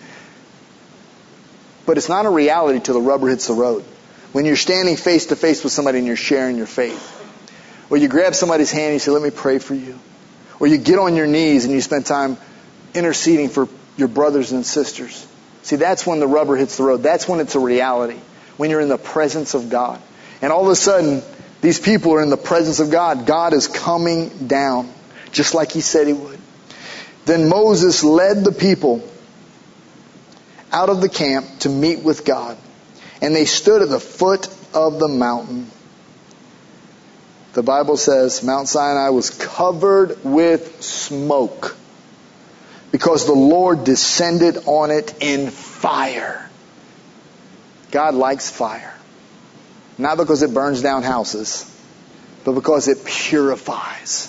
but it's not a reality till the rubber hits the road. When you're standing face to face with somebody and you're sharing your faith. Or you grab somebody's hand and you say, let me pray for you. Or you get on your knees and you spend time interceding for your brothers and sisters. See, that's when the rubber hits the road. That's when it's a reality. When you're in the presence of God. And all of a sudden, these people are in the presence of God. God is coming down, just like He said He would. Then Moses led the people out of the camp to meet with God. And they stood at the foot of the mountain. The Bible says Mount Sinai was covered with smoke, because the Lord descended on it in fire. God likes fire. Not because it burns down houses, but because it purifies.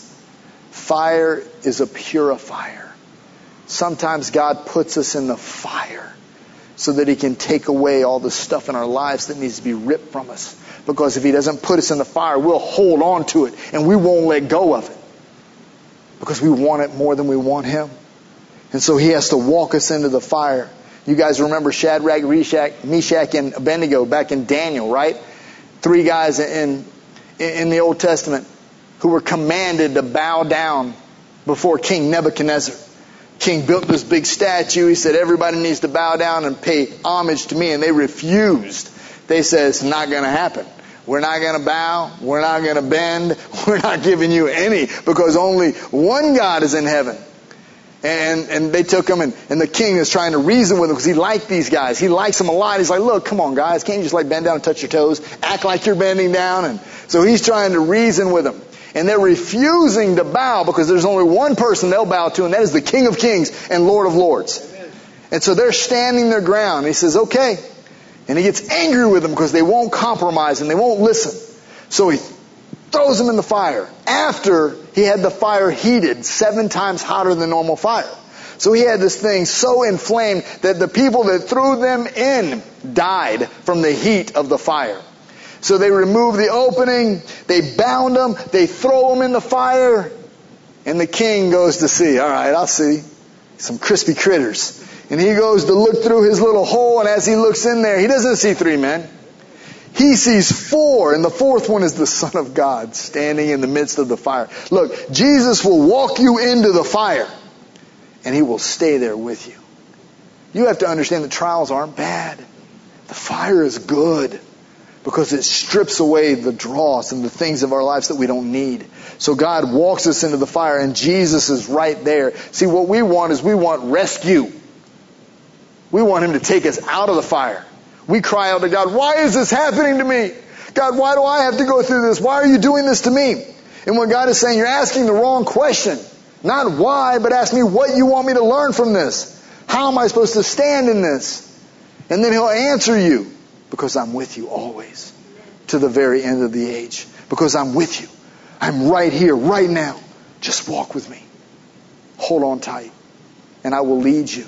Fire is a purifier. Sometimes God puts us in the fire so that He can take away all the stuff in our lives that needs to be ripped from us. Because if He doesn't put us in the fire, we'll hold on to it and we won't let go of it. Because we want it more than we want Him. And so He has to walk us into the fire. You guys remember Shadrach, Meshach, and Abednego back in Daniel, right? 3 guys in the Old Testament who were commanded to bow down before King Nebuchadnezzar. King built this big statue. He said, everybody needs to bow down and pay homage to me. And they refused. They said, it's not going to happen. We're not going to bow. We're not going to bend. We're not giving you any, because only one God is in heaven. And they took him, and the king is trying to reason with them because he liked these guys. He likes them a lot. He's like, look, come on, guys. Can't you just bend down and touch your toes? Act like you're bending down. And so he's trying to reason with them. And they're refusing to bow because there's only one person they'll bow to, and that is the King of Kings and Lord of Lords. Amen. And so they're standing their ground. And he says, okay. And he gets angry with them because they won't compromise and they won't listen. So he throws them in the fire after he had the fire heated 7 times hotter than normal fire. So he had this thing so inflamed that the people that threw them in died from the heat of the fire. So they remove the opening, they bound them, they throw them in the fire, and the king goes to see. All right, I'll see some crispy critters. And he goes to look through his little hole, and as he looks in there, he doesn't see 3 men. He sees 4, and the 4th one is the Son of God standing in the midst of the fire. Look, Jesus will walk you into the fire, and He will stay there with you. You have to understand the trials aren't bad. The fire is good because it strips away the dross and the things of our lives that we don't need. So God walks us into the fire, and Jesus is right there. See, what we want is we want rescue. We want Him to take us out of the fire. We cry out to God, why is this happening to me? God, why do I have to go through this? Why are you doing this to me? And what God is saying, you're asking the wrong question. Not why, but ask me what you want me to learn from this. How am I supposed to stand in this? And then He'll answer you, because I'm with you always. to the very end of the age. Because I'm with you. I'm right here, right now. Just walk with me. Hold on tight. And I will lead you.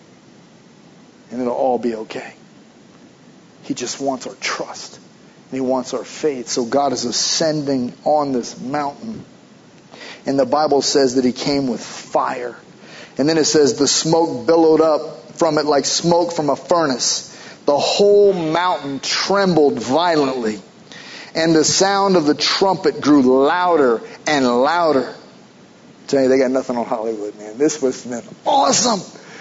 And it'll all be okay. He just wants our trust. And He wants our faith. So God is ascending on this mountain. And the Bible says that He came with fire. And then it says the smoke billowed up from it like smoke from a furnace. The whole mountain trembled violently. And the sound of the trumpet grew louder and louder. I tell you, they got nothing on Hollywood, man. This was awesome.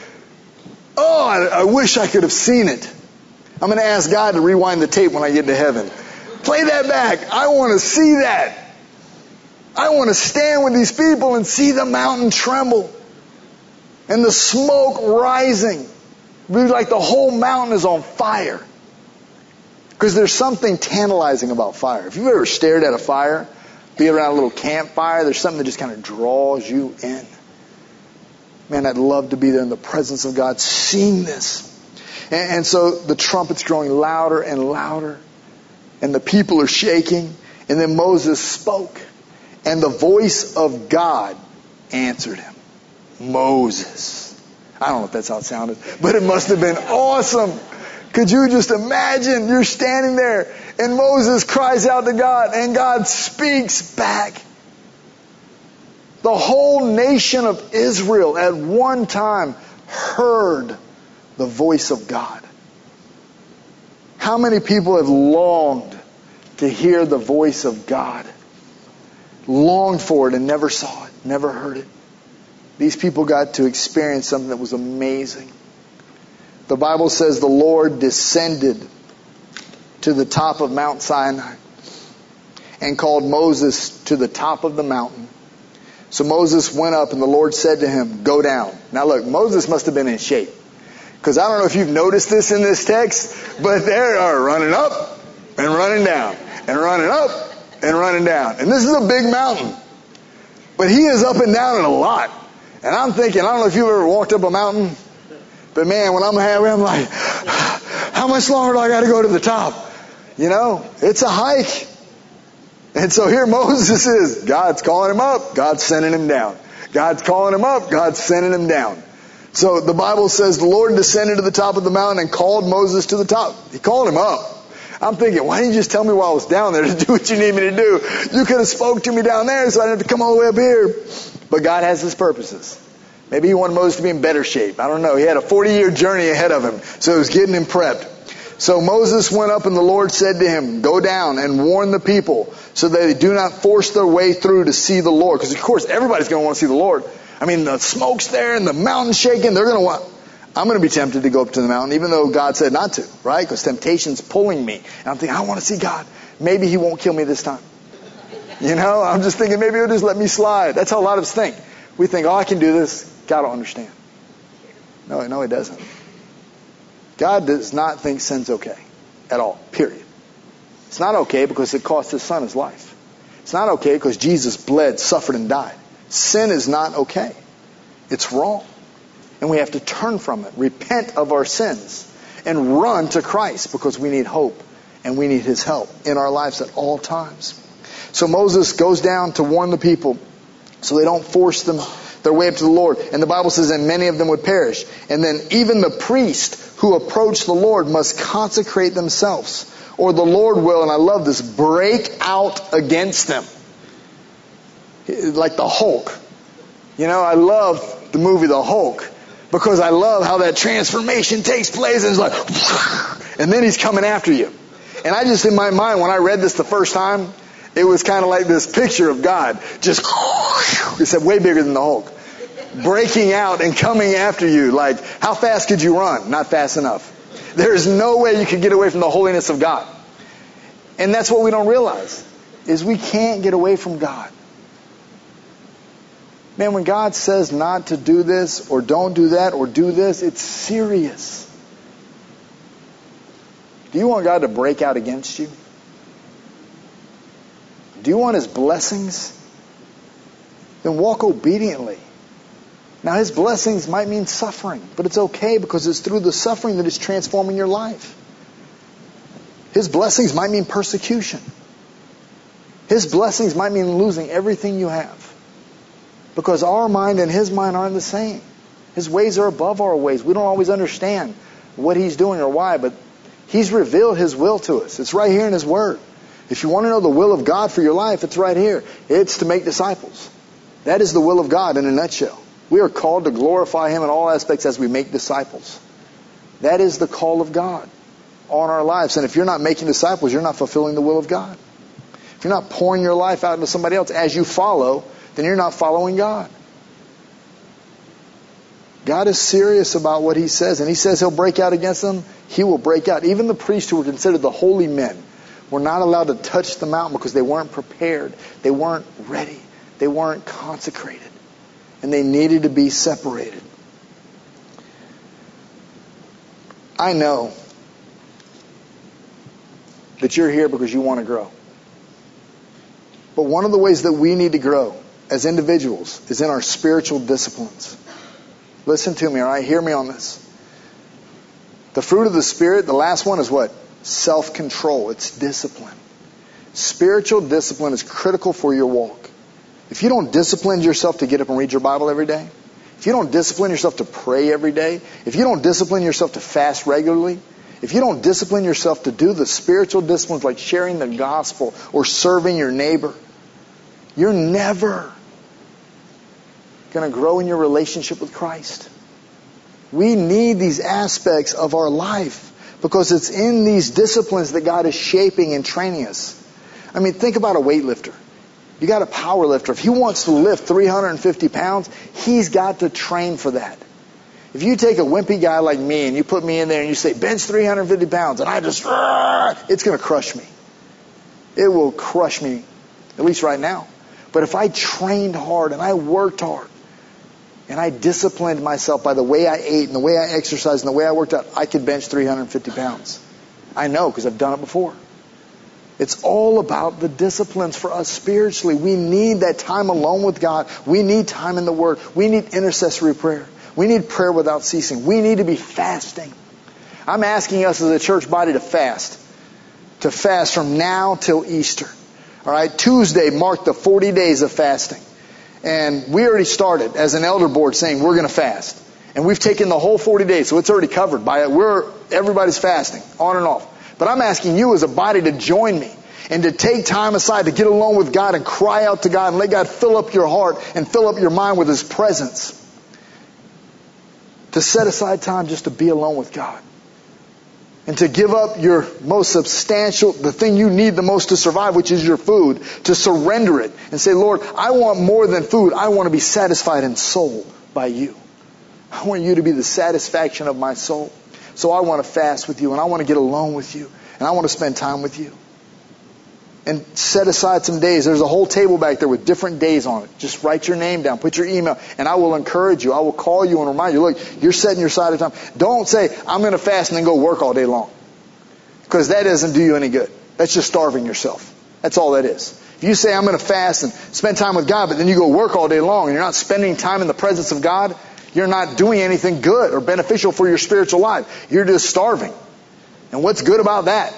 Oh, I wish I could have seen it. I'm going to ask God to rewind the tape when I get to heaven. Play that back. I want to see that. I want to stand with these people and see the mountain tremble. And the smoke rising. It would be like the whole mountain is on fire. Because there's something tantalizing about fire. If you've ever stared at a fire, be around a little campfire, there's something that just kind of draws you in. Man, I'd love to be there in the presence of God, seeing this. And so the trumpet's growing louder and louder. And the people are shaking. And then Moses spoke. And the voice of God answered him. Moses. I don't know if that's how it sounded, but it must have been awesome. Could you just imagine? You're standing there and Moses cries out to God and God speaks back. The whole nation of Israel at one time heard the voice of God. How many people have longed to hear the voice of God? Longed for it and never saw it, never heard it. These people got to experience something that was amazing. The Bible says the Lord descended to the top of Mount Sinai and called Moses to the top of the mountain. So Moses went up and the Lord said to him, go down. Now look, Moses must have been in shape. Because I don't know if you've noticed this in this text, but they are running up and running down and running up and running down. And this is a big mountain. But he is up and down in a lot. And I'm thinking, I don't know if you've ever walked up a mountain, but man, when I'm happy, I'm like, how much longer do I got to go to the top? You know, it's a hike. And so here Moses is. God's calling him up. God's sending him down. God's calling him up. God's sending him down. So the Bible says the Lord descended to the top of the mountain and called Moses to the top. He called him up. I'm thinking, why didn't you just tell me while I was down there to do what you need me to do? You could have spoke to me down there so I didn't have to come all the way up here. But God has His purposes. Maybe He wanted Moses to be in better shape. I don't know. He had a 40-year journey ahead of him, so He was getting him prepped. So Moses went up and the Lord said to him, go down and warn the people so that they do not force their way through to see the Lord. Because of course everybody's going to want to see the Lord. I mean, the smoke's there and the mountain's shaking. They're going to want... I'm going to be tempted to go up to the mountain, even though God said not to, right? Because temptation's pulling me. And I'm thinking, I want to see God. Maybe He won't kill me this time. You know, I'm just thinking maybe He'll just let me slide. That's how a lot of us think. We think, oh, I can do this. God will understand. No, He doesn't. God does not think sin's okay at all, period. It's not okay because it cost His Son His life. It's not okay because Jesus bled, suffered, and died. Sin is not okay. It's wrong. And we have to turn from it, repent of our sins, and run to Christ because we need hope and we need His help in our lives at all times. So Moses goes down to warn the people so they don't force their way up to the Lord. And the Bible says, and many of them would perish. And then even the priest who approach the Lord must consecrate themselves, or the Lord will, and I love this, break out against them. Like the Hulk. You know, I love the movie The Hulk because I love how that transformation takes place and it's like, and then he's coming after you. And I just, in my mind, when I read this the first time, it was kind of like this picture of God just, except way bigger than the Hulk, breaking out and coming after you. Like, how fast could you run? Not fast enough. There's no way you could get away from the holiness of God. And that's what we don't realize, is we can't get away from God. Man, when God says not to do this, or don't do that, or do this, it's serious. Do you want God to break out against you? Do you want His blessings? Then walk obediently. Now His blessings might mean suffering, but it's okay because it's through the suffering that is transforming your life. His blessings might mean persecution. His blessings might mean losing everything you have. Because our mind and His mind aren't the same. His ways are above our ways. We don't always understand what He's doing or why, but He's revealed His will to us. It's right here in His Word. If you want to know the will of God for your life, it's right here. It's to make disciples. That is the will of God in a nutshell. We are called to glorify Him in all aspects as we make disciples. That is the call of God on our lives. And if you're not making disciples, you're not fulfilling the will of God. If you're not pouring your life out into somebody else as you follow, then you're not following God. God is serious about what He says, and He says He'll break out against them. He will break out. Even the priests who were considered the holy men were not allowed to touch the mountain because they weren't prepared. They weren't ready. They weren't consecrated. And they needed to be separated. I know that you're here because you want to grow. But one of the ways that we need to grow as individuals is in our spiritual disciplines. Listen to me, all right? Hear me on this. The fruit of the Spirit, the last one is what? Self-control. It's discipline. Spiritual discipline is critical for your walk. If you don't discipline yourself to get up and read your Bible every day, if you don't discipline yourself to pray every day, if you don't discipline yourself to fast regularly, if you don't discipline yourself to do the spiritual disciplines like sharing the gospel or serving your neighbor, you're never going to grow in your relationship with Christ. We need these aspects of our life because it's in these disciplines that God is shaping and training us. I mean, think about a weightlifter. You got a power lifter. If he wants to lift 350 pounds, he's got to train for that. If you take a wimpy guy like me and you put me in there and you say, bench 350 pounds, and I just, it's going to crush me. It will crush me, at least right now. But if I trained hard and I worked hard and I disciplined myself by the way I ate and the way I exercised and the way I worked out, I could bench 350 pounds. I know because I've done it before. It's all about the disciplines for us spiritually. We need that time alone with God. We need time in the Word. We need intercessory prayer. We need prayer without ceasing. We need to be fasting. I'm asking us as a church body to fast from now till Easter. All right, Tuesday marked the 40 days of fasting. And we already started as an elder board saying we're going to fast. And we've taken the whole 40 days, so it's already covered by it. Everybody's fasting, on and off. But I'm asking you as a body to join me and to take time aside to get alone with God and cry out to God and let God fill up your heart and fill up your mind with His presence. To set aside time just to be alone with God. And to give up your most substantial, the thing you need the most to survive, which is your food, to surrender it and say, Lord, I want more than food. I want to be satisfied in soul by you. I want you to be the satisfaction of my soul. So I want to fast with you and I want to get alone with you and I want to spend time with you. And set aside some days. There's a whole table back there with different days on it. Just write your name down, put your email, and I will encourage you. I will call you and remind you, look, you're setting your side of time. Don't say, I'm going to fast and then go work all day long. Because that doesn't do you any good. That's just starving yourself. That's all that is. If you say, I'm going to fast and spend time with God, but then you go work all day long and you're not spending time in the presence of God, you're not doing anything good or beneficial for your spiritual life. You're just starving. And what's good about that?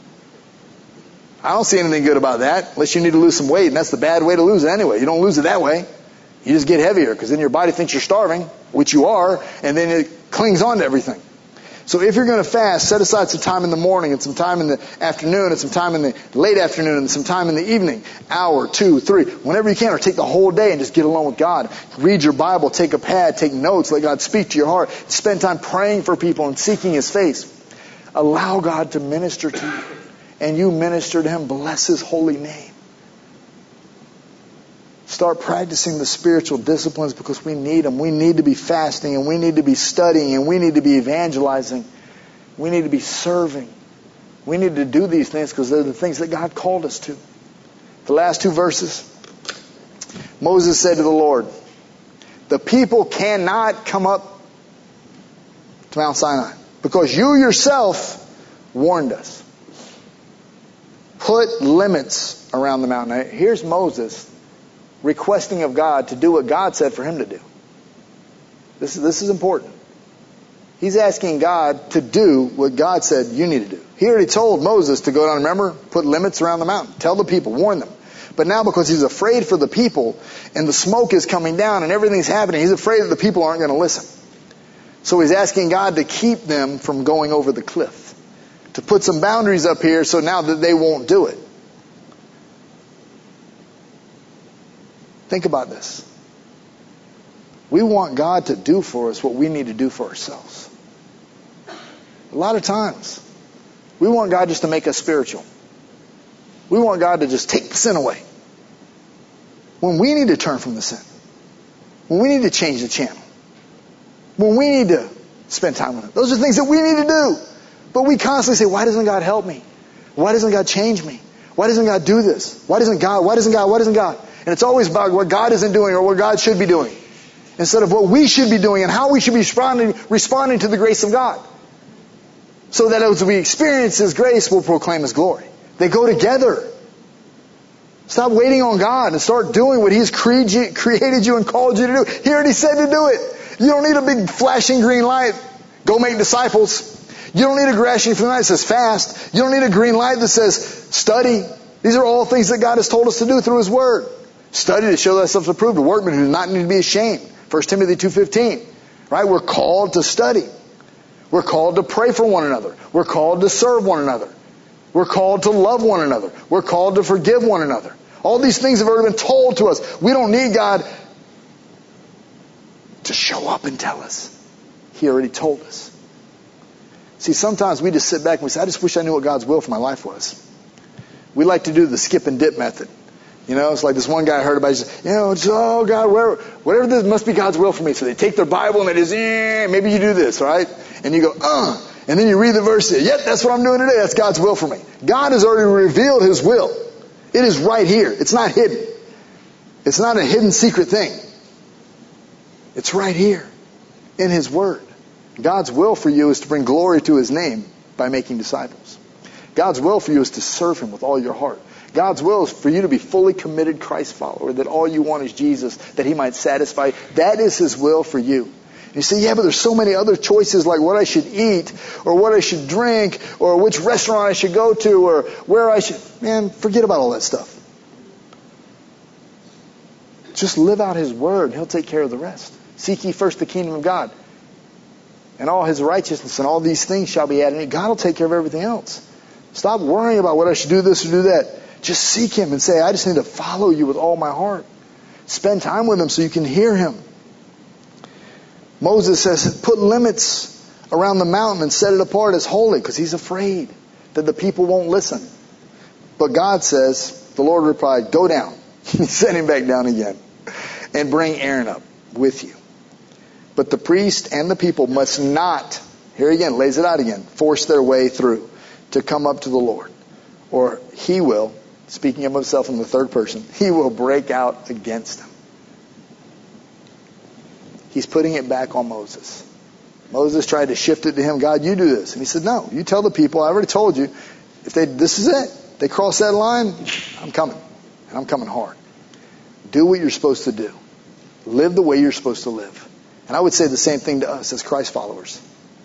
I don't see anything good about that, unless you need to lose some weight, and that's the bad way to lose it anyway. You don't lose it that way. You just get heavier, because then your body thinks you're starving, which you are, and then it clings on to everything. So if you're going to fast, set aside some time in the morning, and some time in the afternoon, and some time in the late afternoon, and some time in the evening, hour, 2, 3, whenever you can, or take the whole day and just get alone with God. Read your Bible, take a pad, take notes, let God speak to your heart. Spend time praying for people and seeking His face. Allow God to minister to you. And you minister to Him. Bless His holy name. Start practicing the spiritual disciplines because we need them. We need to be fasting and we need to be studying and we need to be evangelizing. We need to be serving. We need to do these things because they're the things that God called us to. The last 2 verses. Moses said to the Lord, the people cannot come up to Mount Sinai because you yourself warned us. Put limits around the mountain. Now, here's Moses requesting of God to do what God said for him to do. This is important. He's asking God to do what God said you need to do. He already told Moses to go down, remember, put limits around the mountain. Tell the people, warn them. But now because he's afraid for the people and the smoke is coming down and everything's happening, he's afraid that the people aren't going to listen. So he's asking God to keep them from going over the cliff. To put some boundaries up here so now that they won't do it. Think about this. We want God to do for us what we need to do for ourselves. A lot of times, we want God just to make us spiritual. We want God to just take the sin away. When we need to turn from the sin. When we need to change the channel. When we need to spend time with Him. Those are things that we need to do. But we constantly say, why doesn't God help me? Why doesn't God change me? Why doesn't God do this? Why doesn't God? And it's always about what God isn't doing or what God should be doing. Instead of what we should be doing and how we should be responding to the grace of God. So that as we experience His grace, we'll proclaim His glory. They go together. Stop waiting on God and start doing what He's created you and called you to do. He already said to do it. You don't need a big flashing green light. Go make disciples. You don't need a flashing green light that says fast. You don't need a green light that says study. These are all things that God has told us to do through His Word. Study to show thyself approved, a workman who does not need to be ashamed. 1 Timothy 2:15. Right? We're called to study. We're called to pray for one another. We're called to serve one another. We're called to love one another. We're called to forgive one another. All these things have already been told to us. We don't need God to show up and tell us. He already told us. See, sometimes we just sit back and we say, I just wish I knew what God's will for my life was. We like to do the skip and dip method. You know, it's like this one guy I heard about. He said, oh God, whatever this must be God's will for me. So they take their Bible and they just, maybe you do this, right? And you go, and then you read the verse. Yep, that's what I'm doing today. That's God's will for me. God has already revealed His will. It is right here. It's not hidden. It's not a hidden secret thing. It's right here in His Word. God's will for you is to bring glory to His name by making disciples. God's will for you is to serve Him with all your heart. God's will is for you to be fully committed Christ follower, that all you want is Jesus, that He might satisfy. That is His will for you. You say, yeah, but there's so many other choices like what I should eat or what I should drink or which restaurant I should go to or where I should... Man, forget about all that stuff. Just live out His Word and He'll take care of the rest. Seek ye first the kingdom of God. And all His righteousness and all these things shall be added. God will take care of everything else. Stop worrying about what I should do this or do that. Just seek Him and say, I just need to follow you with all my heart. Spend time with Him so you can hear Him. Moses says, put limits around the mountain and set it apart as holy because he's afraid that the people won't listen. But God says, the Lord replied, go down. He sent him back down again and bring Aaron up with you. But the priest and the people must not, here again, lays it out again, force their way through to come up to the Lord. Or He will, speaking of Himself in the third person, He will break out against them. He's putting it back on Moses. Moses tried to shift it to him. God, you do this. And he said, no, you tell the people. I already told you. This is it. They cross that line, I'm coming. And I'm coming hard. Do what you're supposed to do. Live the way you're supposed to live. And I would say the same thing to us as Christ followers.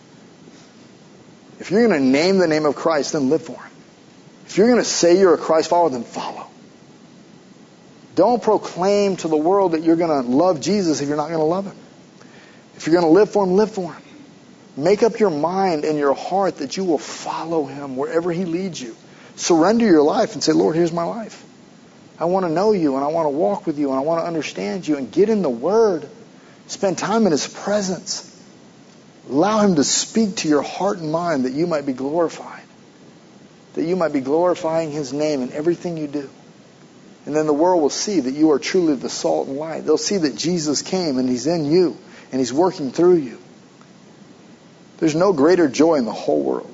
If you're going to name the name of Christ, then live for Him. If you're going to say you're a Christ follower, then follow. Don't proclaim to the world that you're going to love Jesus if you're not going to love Him. If you're going to live for Him, live for Him. Make up your mind and your heart that you will follow Him wherever He leads you. Surrender your life and say, Lord, here's my life. I want to know You and I want to walk with You and I want to understand You and get in the Word. Spend time in His presence. Allow Him to speak to your heart and mind that you might be glorified. That you might be glorifying His name in everything you do. And then the world will see that you are truly the salt and light. They'll see that Jesus came and He's in you and He's working through you. There's no greater joy in the whole world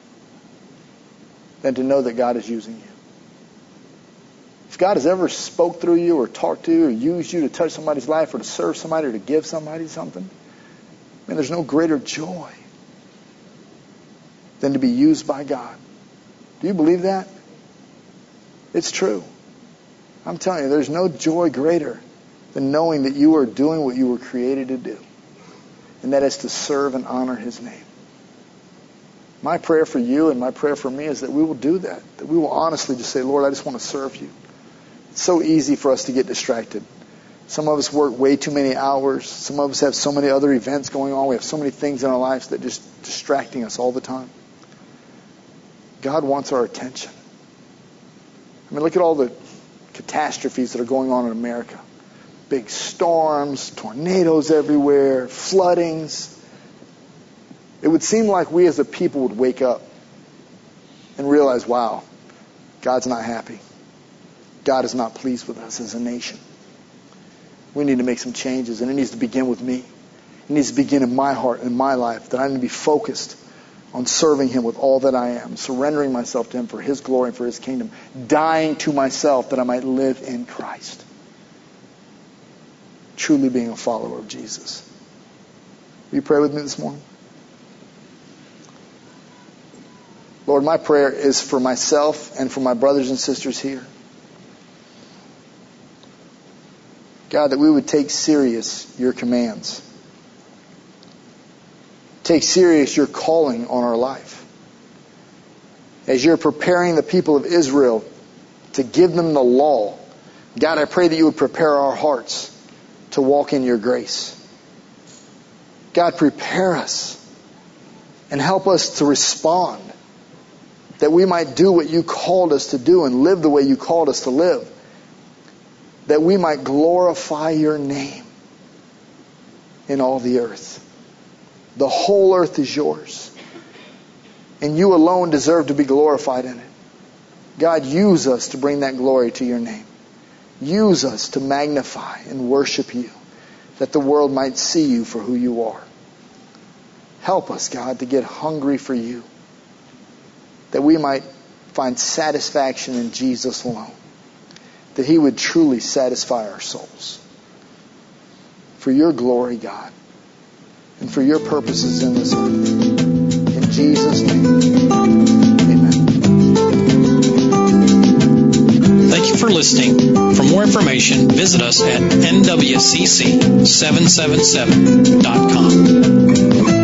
than to know that God is using you. If God has ever spoke through you or talked to you or used you to touch somebody's life or to serve somebody or to give somebody something, man, there's no greater joy than to be used by God. Do you believe that? It's true. I'm telling you, there's no joy greater than knowing that you are doing what you were created to do. and that is to serve and honor His name. My prayer for you and my prayer for me is that we will do that we will honestly just say, Lord, I just want to serve you. It's so easy for us to get distracted. Some of us work way too many hours. Some of us have so many other events going on. We have so many things in our lives that are just distracting us all the time. God wants our attention. I mean, look at all the catastrophes that are going on in America. Big storms, tornadoes everywhere, floodings. It would seem like we as a people would wake up and realize, wow, God's not happy. God is not pleased with us as a nation. We need to make some changes, and it needs to begin with me. It needs to begin in my heart, in my life, that I need to be focused on serving Him with all that I am, surrendering myself to Him for His glory and for His kingdom, dying to myself that I might live in Christ. Truly being a follower of Jesus. Will you pray with me this morning? Lord, my prayer is for myself and for my brothers and sisters here. God, that we would take serious your commands. Take serious your calling on our life. As you're preparing the people of Israel to give them the law, God, I pray that you would prepare our hearts to walk in your grace. God, prepare us and help us to respond, that we might do what you called us to do and live the way you called us to live, that we might glorify your name in all the earth. The whole earth is yours, and you alone deserve to be glorified in it. God, use us to bring that glory to your name. Use us to magnify and worship you, that the world might see you for who you are. Help us, God, to get hungry for you, that we might find satisfaction in Jesus alone, that He would truly satisfy our souls. For your glory, God, and for your purposes in this earth. In Jesus' name, amen. Thank you for listening. For more information, visit us at nwcc777.com.